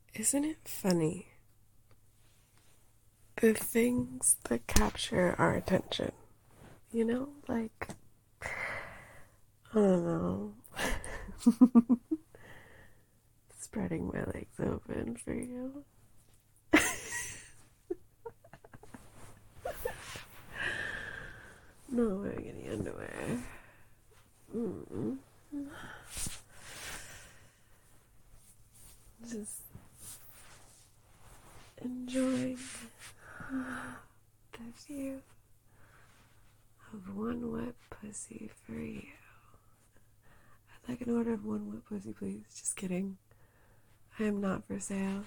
Isn't it funny? The things that capture our attention, like, I don't know, spreading my legs open for you. Not wearing any underwear. Mm-mm. Just enjoying the view of one wet pussy for you. I'd like an order of one wet pussy, please. Just kidding. I am not for sale.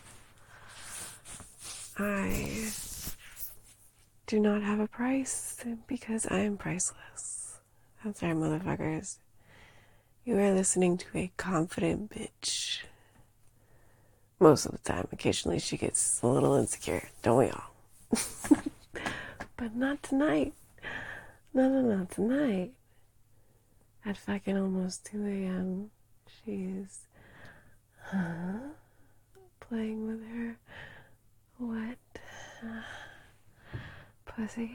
I do not have a price because I am priceless. That's right, motherfuckers. You are listening to a confident bitch. Most of the time. Occasionally she gets a little insecure. Don't we all? But not tonight. No, tonight. At fucking almost 2 a.m. She's playing with her wet pussy.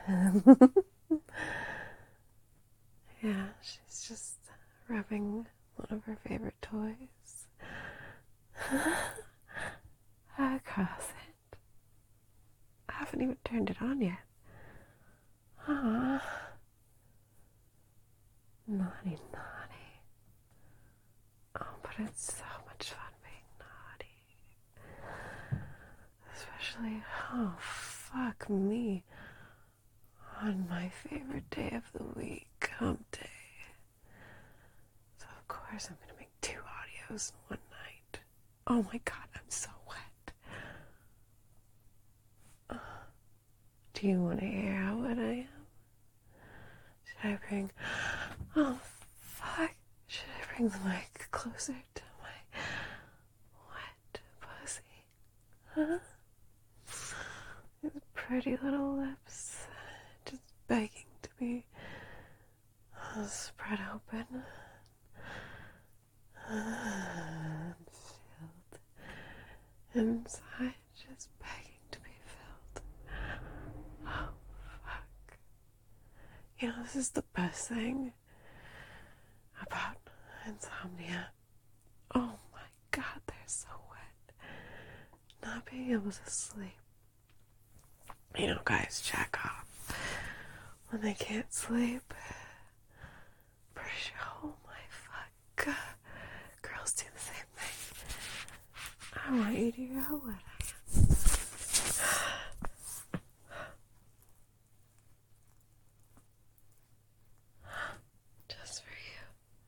Yeah, she's just rubbing one of her favorite toys across it. I haven't even turned it on yet. Ah, naughty. Oh, but it's so much fun being naughty. Especially, oh, fuck me. On my favorite day of the week, hump day. So, of course, I'm gonna make 2 audios in one night. Oh my god, I'm so wet. Do you want to hear how wet I am? Should I bring... Oh, fuck. Should I bring the mic closer to my wet pussy? Huh? These pretty little lips just begging to be spread open and filled inside, just begging to be filled. Oh, fuck. This is the best thing about insomnia. Oh my god, they're so wet. Not being able to sleep. Guys jack off when they can't sleep. For sure. Oh my fuck. Girls do the same thing. I want you to hear how wet I am. Just for you.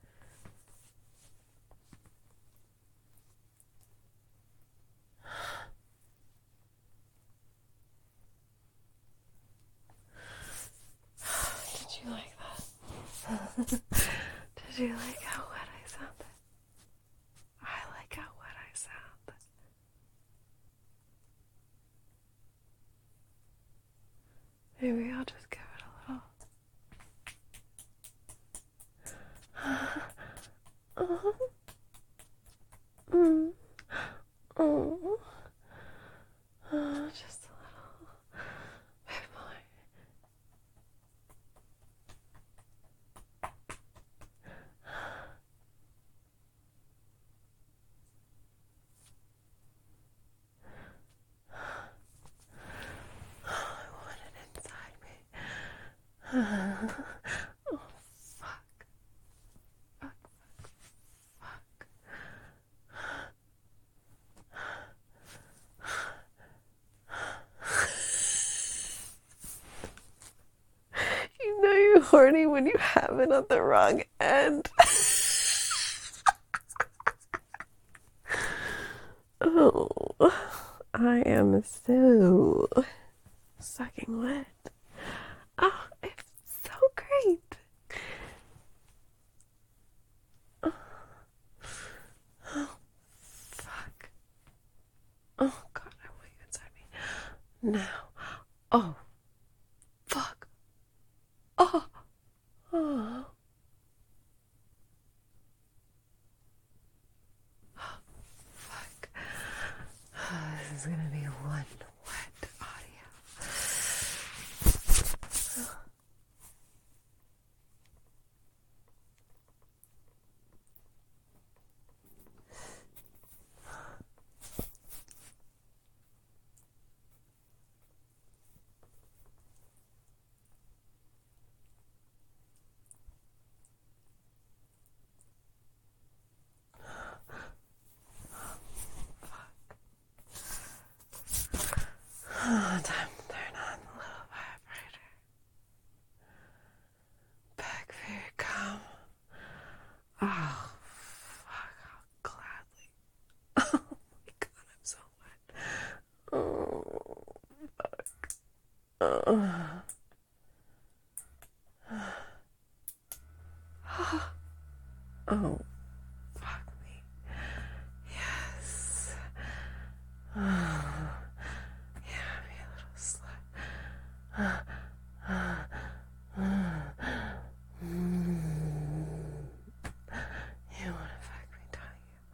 Did you like that? Did you like how wet I sounded? I like how wet I sound. Maybe I'll just give it a little. Oh, just a little bit more. I want it inside me. Oh, fuck. Fuck. You're horny when you have it on the wrong end. Oh, I am so sucking wet. Oh, it's so great. Oh, fuck. Oh, God, I want you inside me. Now. Oh, fuck. Oh, oh. Fuck. is going to be one wet audio. Time to turn on the little vibrator. Back very calm. Oh, fuck, how gladly. Oh my god, I'm so wet. Oh, fuck. Oh, fuck me. Yes. Yeah, be a little slut. You wanna fuck me, don't you?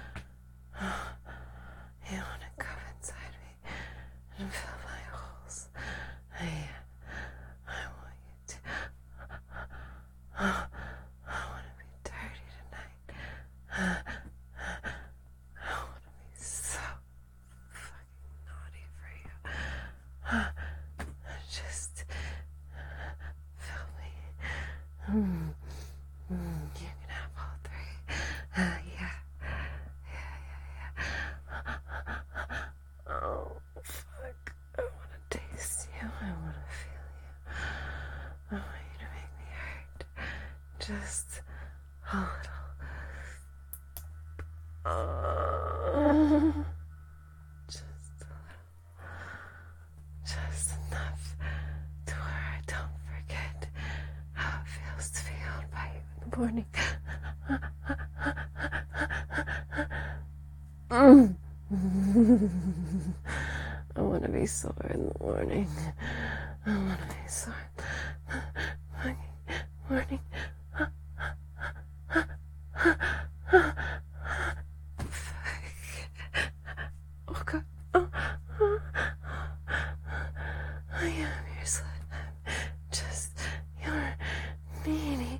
You wanna come inside me and fill my holes? I want you to. I wanna be dirty tonight. I wanna be so fucking naughty for you. Just fill me. You can have all three. Yeah. Oh, fuck. I want to taste you. I want to feel you. I want you to make me hurt. Just a little. Just a little. Just enough to where I don't forget how it feels to be held by you in the morning. I want to be sore in the morning. I want to be sore in the morning. Oh God. I am your slut. I'm just your needy.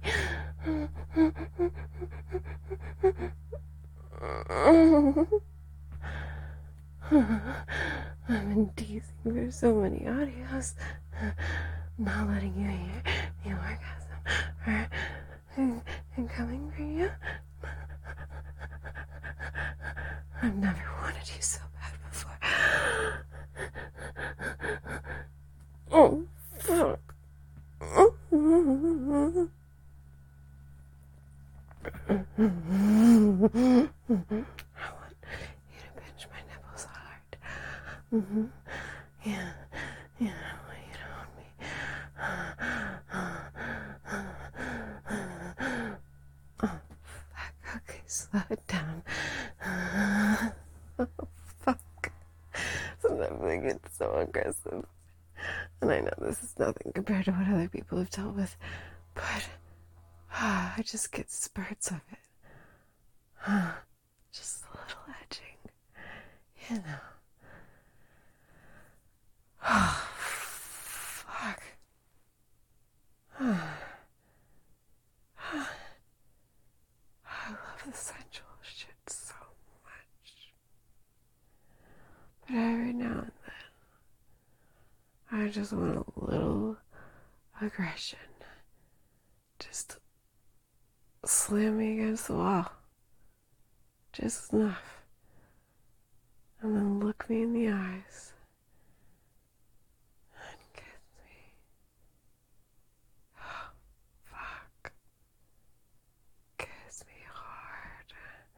I've been teasing for so many audios, not letting you hear the orgasm and coming for you. I've never wanted you so bad before. Oh, fuck. I want you to pinch my nipples hard. Yeah, I want you to hold me. Oh, fuck. Okay, slow it down. Oh, fuck. Sometimes I get so aggressive. And I know this is nothing compared to what other people have dealt with, but I just get spurts of it. Just a little edging, you know. Oh, fuck. I love the sensual shit so much. But every now and then, I just want a little aggression. Just slam me against the wall. Just enough. And then look me in the eyes. And kiss me. Oh, fuck. Kiss me hard.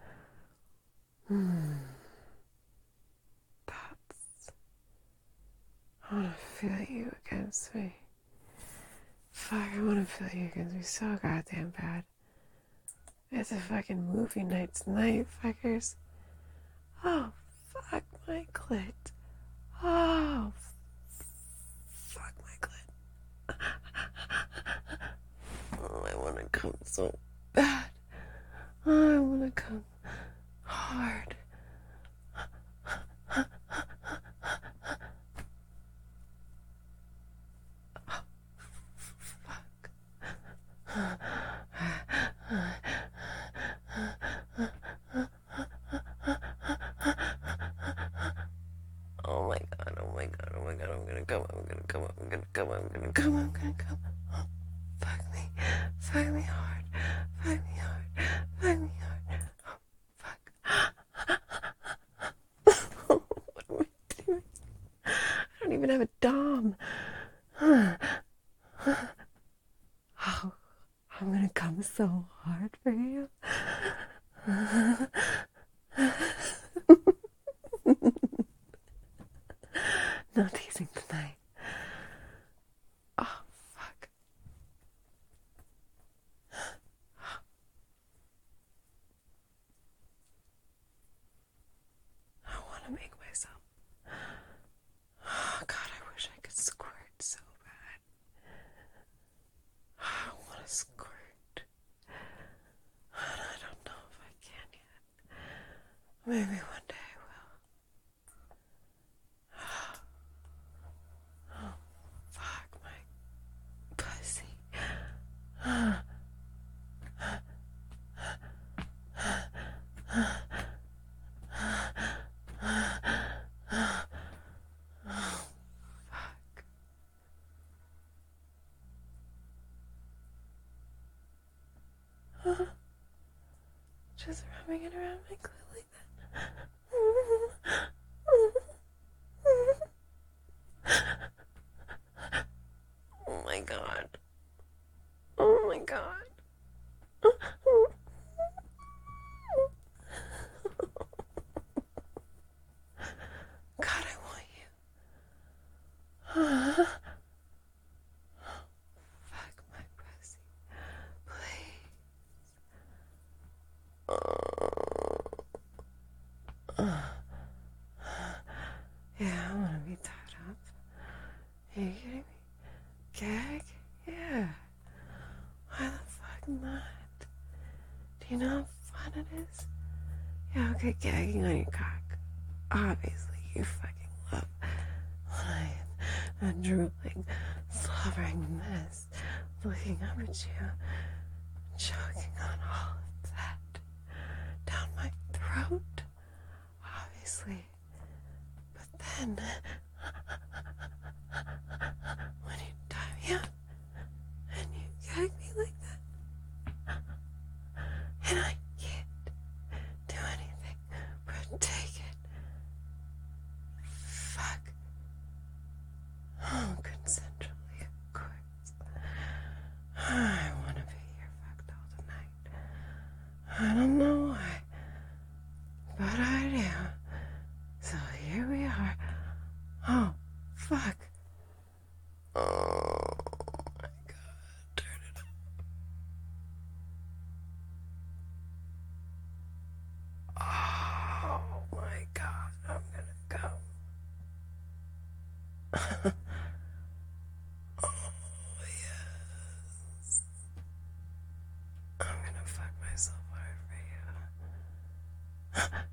I want to feel you against me. Fuck, I want to feel you against me so goddamn bad. It's a fucking movie night tonight, fuckers. Oh, fuck my clit. Oh, fuck my clit. Oh, I want to come so bad. Oh, I want to come hard. so hard for you. No teasing tonight. Oh, fuck. I want to make myself. Oh, God, I wish I could squirt so bad. I want to squirt. And I don't know if I can yet. Maybe one day I will. Oh, fuck my pussy. Just rubbing it around my clit like that. Oh my god. Oh my god. God, I want you. Fuck my pussy. Please. Yeah, I want to be tied up. Are you kidding me? Gag? Yeah. Why the fuck not? Do you know how fun it is? Yeah, okay, gagging on your cock. Obviously, you fucking love when I am a drooling, slobbering mess looking up at you, choking on all of that down my throat. Obviously. But then, when you tie me up and you gag me like that, and I can't do anything but take it. Fuck. Oh, consensually, of course. I want to be here fucked all tonight. I don't know why, but I do. So here we are. Oh, fuck. Oh my god, turn it up. Oh my god, I'm gonna go. Oh yes. I'm gonna fuck myself hard for you.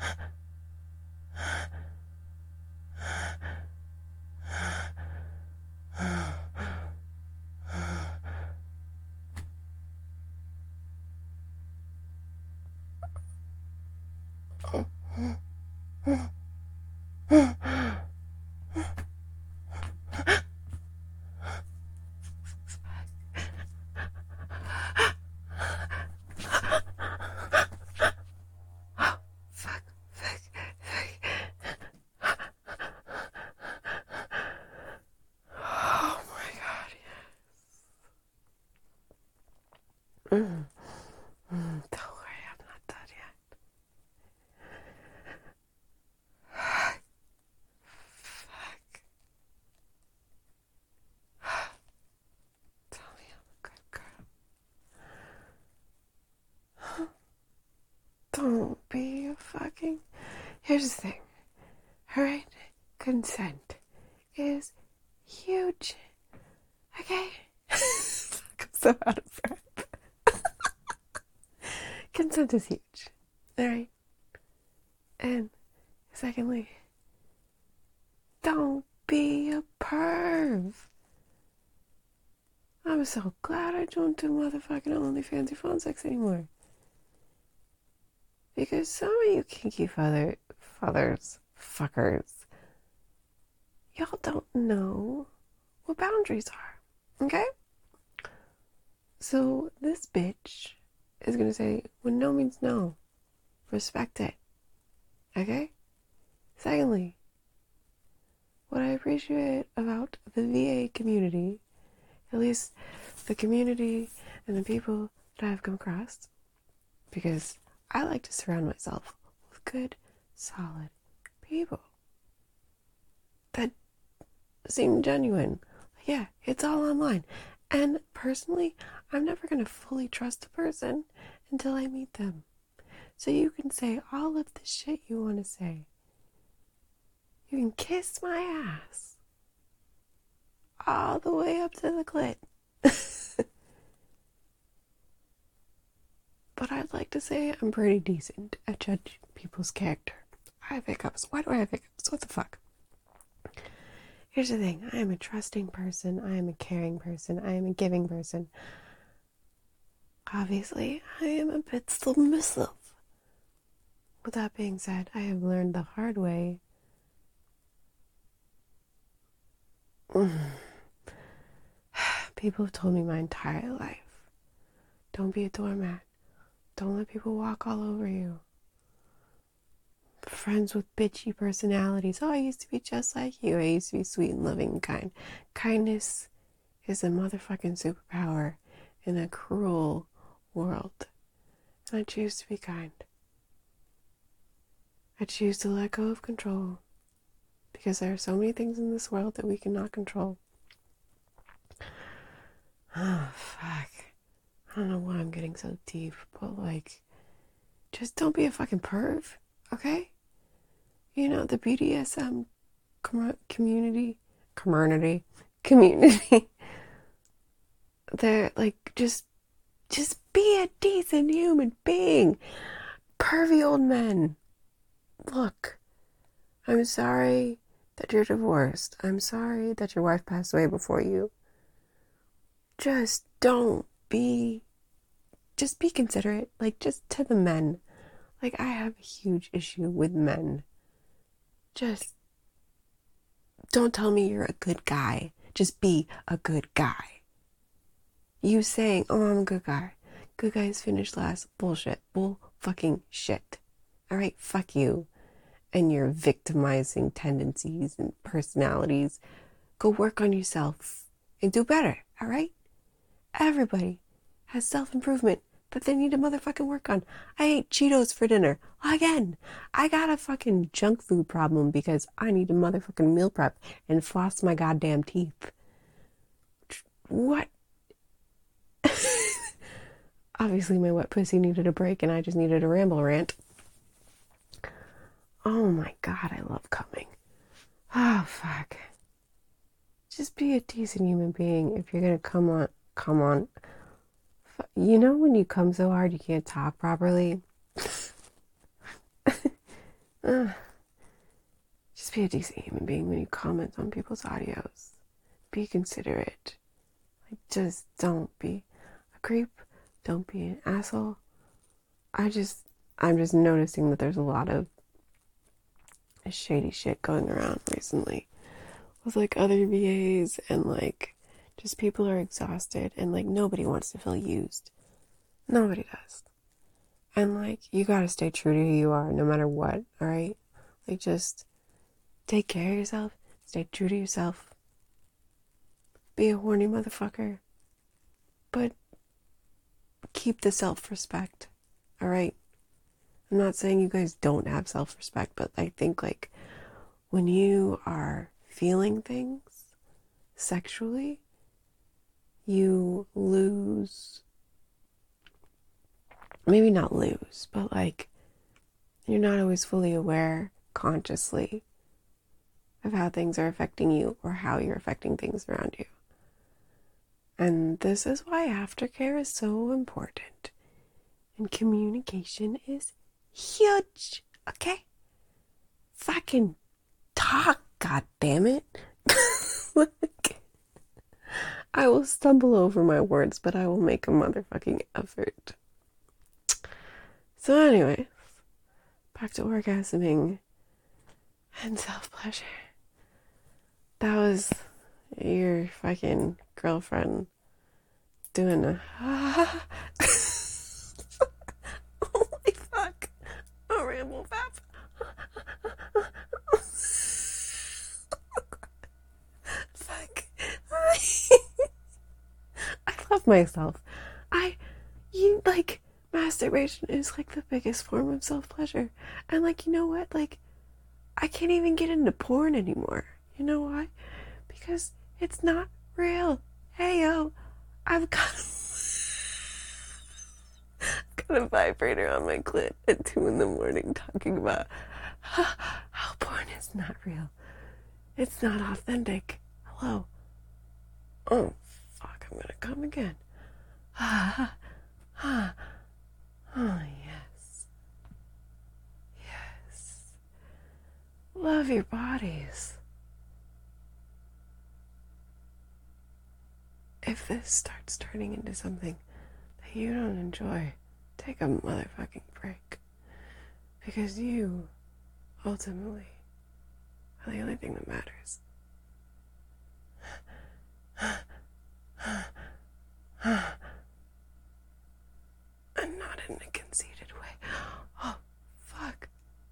Fuck, fuck, fuck. Oh my god, yeah. Don't worry, I'm not done yet. Fuck. Tell me I'm a good girl. Don't be a fucking... Here's the thing. Alright? Consent is huge. Okay? I'm so out of breath. Consent is huge. Alright? And secondly, don't be a perv. I'm so glad I don't do motherfucking OnlyFans phone sex anymore. Because some of you kinky fuckers, y'all don't know what boundaries are. Okay? So this bitch is gonna say, when no means no. Respect it. Okay? Secondly, what I appreciate about the VA community, at least the community and the people that I've come across, because I like to surround myself with good, solid people that seem genuine. Yeah, it's all online. And personally, I'm never going to fully trust a person until I meet them. So you can say all of the shit you want to say. You can kiss my ass all the way up to the clit. But I'd like to say I'm pretty decent at judging people's character. I have hiccups. Why do I have hiccups? What the fuck? Here's the thing. I am a trusting person. I am a caring person. I am a giving person. Obviously, I am a bit submissive. With that being said, I have learned the hard way. People have told me my entire life, don't be a doormat. Don't let people walk all over you. Friends with bitchy personalities. Oh, I used to be just like you. I used to be sweet and loving and kind. Kindness is a motherfucking superpower in a cruel world. And I choose to be kind. I choose to let go of control. Because there are so many things in this world that we cannot control. Oh, fuck. I don't know why I'm getting so deep, but like, just don't be a fucking perv, okay? You know, the BDSM community, they're like, just be a decent human being. Pervy old men. Look, I'm sorry that you're divorced. I'm sorry that your wife passed away before you. Just be considerate, like, just to the men. Like, I have a huge issue with men. Just don't tell me you're a good guy. Just be a good guy. You saying, oh, I'm a good guy. Good guys finish last. Bullshit. Bull fucking shit. Alright, fuck you and your victimizing tendencies and personalities. Go work on yourself and do better, alright? Everybody has self-improvement that they need to motherfucking work on. I ate Cheetos for dinner. Again, I got a fucking junk food problem because I need to motherfucking meal prep and floss my goddamn teeth. What? Obviously, my wet pussy needed a break and I just needed a ramble rant. Oh my god, I love coming. Oh, fuck. Just be a decent human being. If you're gonna come on. You know when you come so hard you can't talk properly? Just be a decent human being when you comment on people's audios. Be considerate. Like, just don't be a creep. Don't be an asshole. I'm just noticing that there's a lot of shady shit going around recently with like other VAs, and like just people are exhausted and like nobody wants to feel used. Nobody does. And like, you gotta stay true to who you are no matter what, alright? Like, just take care of yourself, stay true to yourself, be a horny motherfucker, but keep the self-respect, alright? I'm not saying you guys don't have self-respect, but I think like when you are feeling things sexually, you lose, maybe not lose, but like you're not always fully aware consciously of how things are affecting you or how you're affecting things around you. And this is why aftercare is so important. And communication is huge, okay? Fucking talk, god damn it. I will stumble over my words, but I will make a motherfucking effort. So anyways, back to orgasming and self-pleasure. That was your fucking girlfriend doing a oh my fuck, a ramble pap. Fuck. I love myself. masturbation is like the biggest form of self-pleasure. And like, you know what? Like, I can't even get into porn anymore. You know why? Because it's not real. Hey yo, I've got a vibrator on my clit at 2 a.m. talking about how porn is not real. It's not authentic. Hello. Oh, fuck, I'm gonna come again. Oh, yes. Yes. Love your bodies. If this starts turning into something that you don't enjoy, take a motherfucking break. Because you, ultimately, are the only thing that matters. And not in a conceited way. Oh, fuck.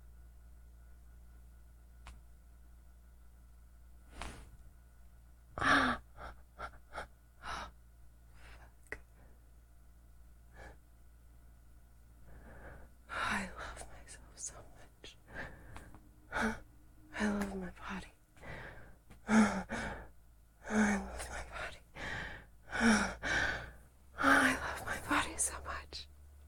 Fuck. I love myself so much. I love my body. I love my body. I love my body so much.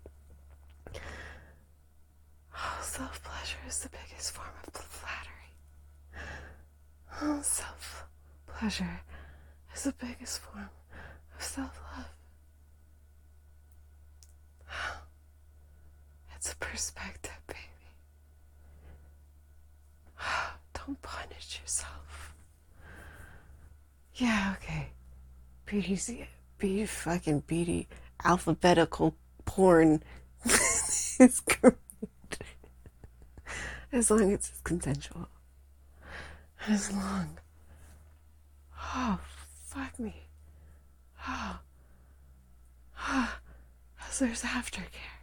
Oh, self-pleasure is the biggest form of flattery. Oh, self-pleasure is the biggest form of self-love. It's a perspective, baby. Don't punish yourself. Yeah, okay. BD alphabetical porn is great. As long as it's consensual. As long. Oh, fuck me. Oh. As there's aftercare.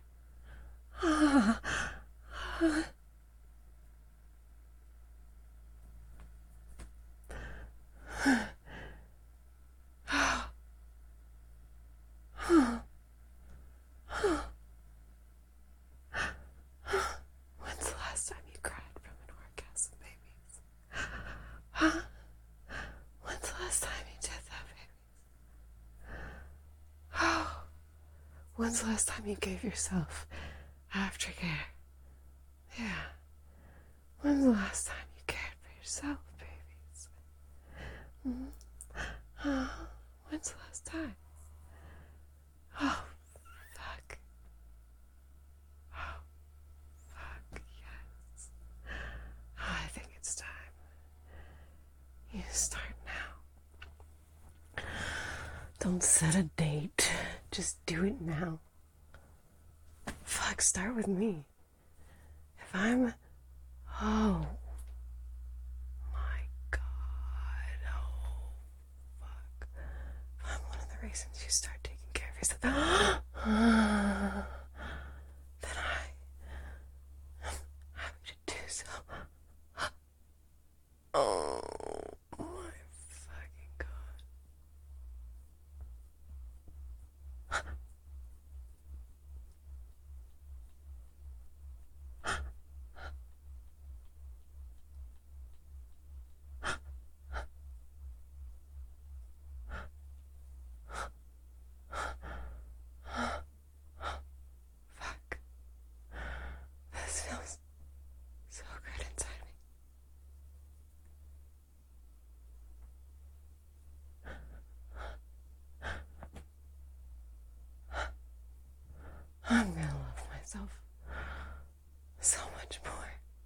When's the last time you cried from an orgasm, babies? Huh? When's the last time you did that, babies? Oh. When's the last time you gave yourself aftercare? Yeah. When's the last time you cared for yourself, babies? When's the last time? Oh, fuck. Oh, fuck, yes. I think it's time. You start now. Don't set a date. Just do it now. Fuck, start with me. If I'm... Oh, my God. Oh, fuck. If I'm one of the reasons you start taking care of yourself, then I am happy to do so. Oh, my fucking God. Fuck. This feels so good inside me. I'm gonna love myself so much more.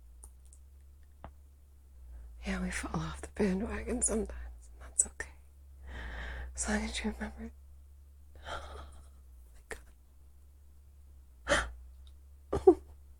Yeah, we fall off the bandwagon sometimes, and that's okay. As long as you remember. Oh my God.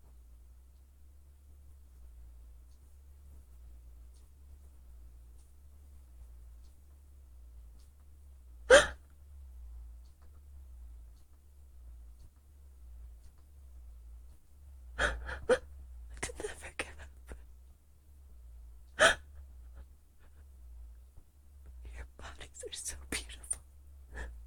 To never give up. Your bodies are so beautiful.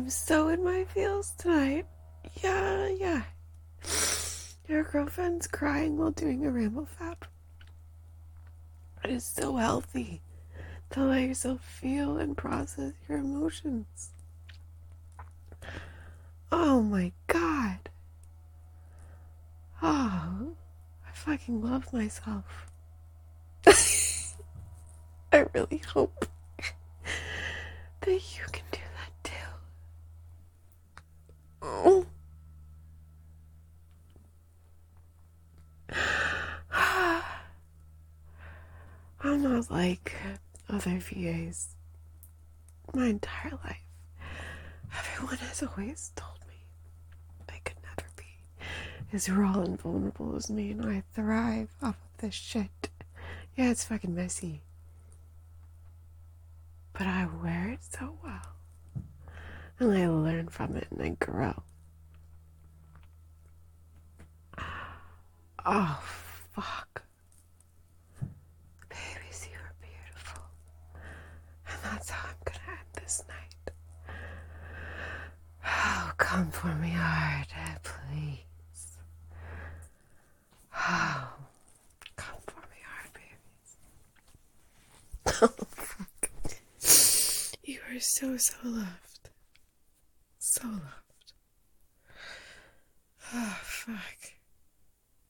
so in my feels tonight. Yeah. Your girlfriend's crying while doing a ramble fab. It is so healthy to let yourself feel and process your emotions. Oh my god. Oh, I fucking love myself. I really hope that you can do that too. Oh. I'm not like other VAs. My entire life, everyone has always told me I could never be as raw and vulnerable as me, and I thrive off of this shit. Yeah, it's fucking messy, but I wear it so well, and I learn from it, and I grow. Oh, fuck. Babies, you are beautiful. And that's how I'm gonna end this night. Oh, come for me hard, please. Oh, come for me hard, babies. Oh, fuck. You are so loved. So loved.